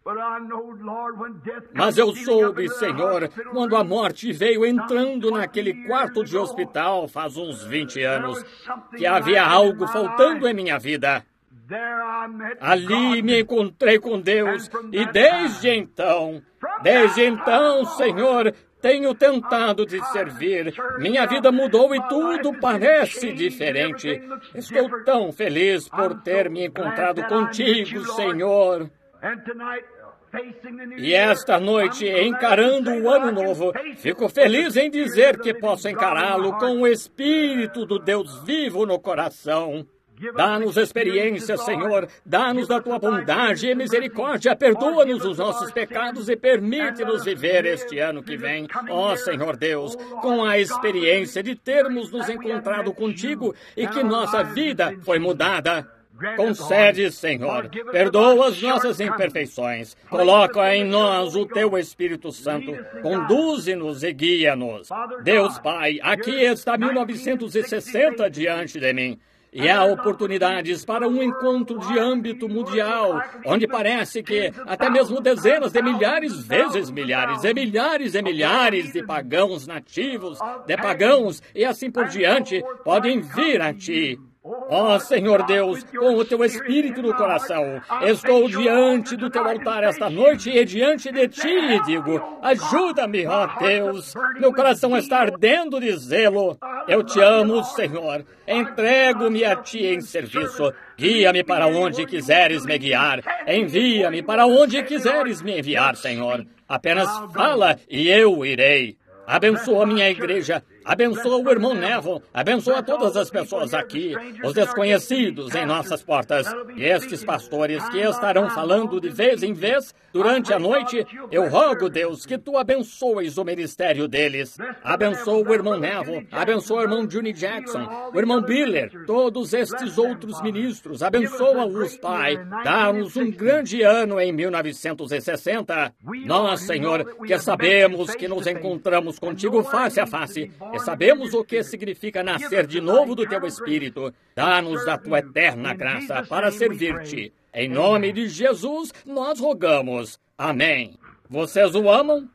Speaker 1: Mas eu soube, Senhor, quando a morte veio entrando naquele quarto de hospital faz uns 20 anos, que havia algo faltando em minha vida. Ali me encontrei com Deus e desde então, Senhor, tenho tentado te servir. Minha vida mudou e tudo parece diferente. Estou tão feliz por ter me encontrado contigo, Senhor. E esta noite, encarando o Ano Novo, fico feliz em dizer que posso encará-lo com o Espírito do Deus vivo no coração. Dá-nos experiência, Senhor, dá-nos da Tua bondade e misericórdia, perdoa-nos os nossos pecados e permite-nos viver este ano que vem, ó Senhor Deus, com a experiência de termos nos encontrado contigo e que nossa vida foi mudada. Concede, Senhor, perdoa as nossas imperfeições, coloca em nós o Teu Espírito Santo, conduze-nos e guia-nos. Deus Pai, aqui está 1960 diante de mim. E há oportunidades para um encontro de âmbito mundial, onde parece que até mesmo dezenas de milhares vezes milhares e milhares e milhares de pagãos nativos, de pagãos e assim por diante, podem vir a Ti. Ó Senhor Deus, com o Teu Espírito no coração, estou diante do Teu altar esta noite e diante de Ti e digo, ajuda-me, ó Deus, meu coração está ardendo de zelo. Eu Te amo, Senhor, entrego-me a Ti em serviço, guia-me para onde quiseres me guiar, envia-me para onde quiseres me enviar, Senhor. Apenas fala e eu irei. Abençoa a minha igreja, abençoa o irmão Neville, abençoa todas as pessoas aqui, os desconhecidos em nossas portas, e estes pastores que estarão falando de vez em vez durante a noite. Eu rogo, Deus, que Tu abençoes o ministério deles. Abençoa o irmão Neville, abençoa o irmão Juni Jackson, o irmão Biller, todos estes outros ministros. Abençoa-os, Pai. Dá-nos um grande ano em 1960. Nós, Senhor, que sabemos que nos encontramos contigo face a face, e sabemos o que significa nascer de novo do Teu Espírito. Dá-nos da Tua eterna graça para servir-Te. Em nome de Jesus, nós rogamos. Amém. Vocês o amam?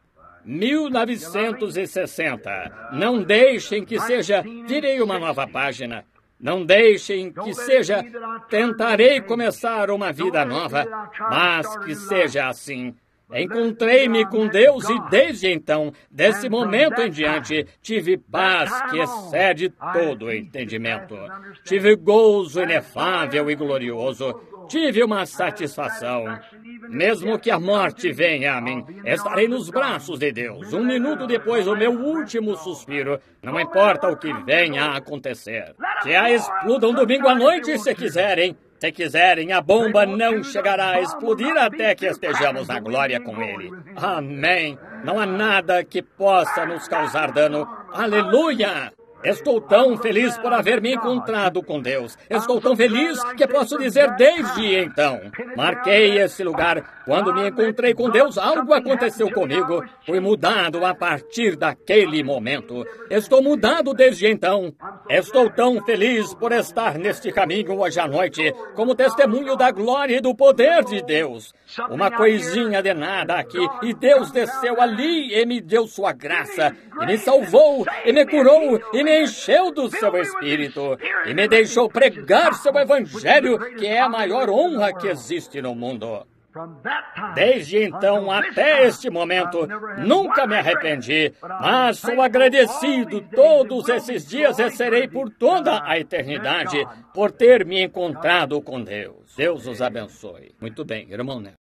Speaker 1: 1960. Não deixem que seja, virei uma nova página. Não deixem que seja, tentarei começar uma vida nova, mas que seja assim. Encontrei-me com Deus e desde então, desse momento em diante, tive paz que excede todo o entendimento. Tive gozo inefável e glorioso. Tive uma satisfação. Mesmo que a morte venha a mim, estarei nos braços de Deus. Um minuto depois do meu último suspiro, não importa o que venha a acontecer. Que a explodam domingo à noite se quiserem. Se quiserem, a bomba não chegará a explodir até que estejamos na glória com Ele. Amém. Não há nada que possa nos causar dano. Aleluia! Estou tão feliz por haver me encontrado com Deus. Estou tão feliz que posso dizer desde então. Marquei esse lugar. Quando me encontrei com Deus, algo aconteceu comigo. Fui mudado a partir daquele momento. Estou mudado desde então. Estou tão feliz por estar neste caminho hoje à noite, como testemunho da glória e do poder de Deus. Uma coisinha de nada aqui, e Deus desceu ali e me deu sua graça, e me salvou, e me curou, e me encheu do seu Espírito, e me deixou pregar seu Evangelho, que é a maior honra que existe no mundo. Desde então até este momento, nunca me arrependi, mas sou agradecido todos esses dias e serei por toda a eternidade por ter me encontrado com Deus. Deus os abençoe. Muito bem, irmão Neto.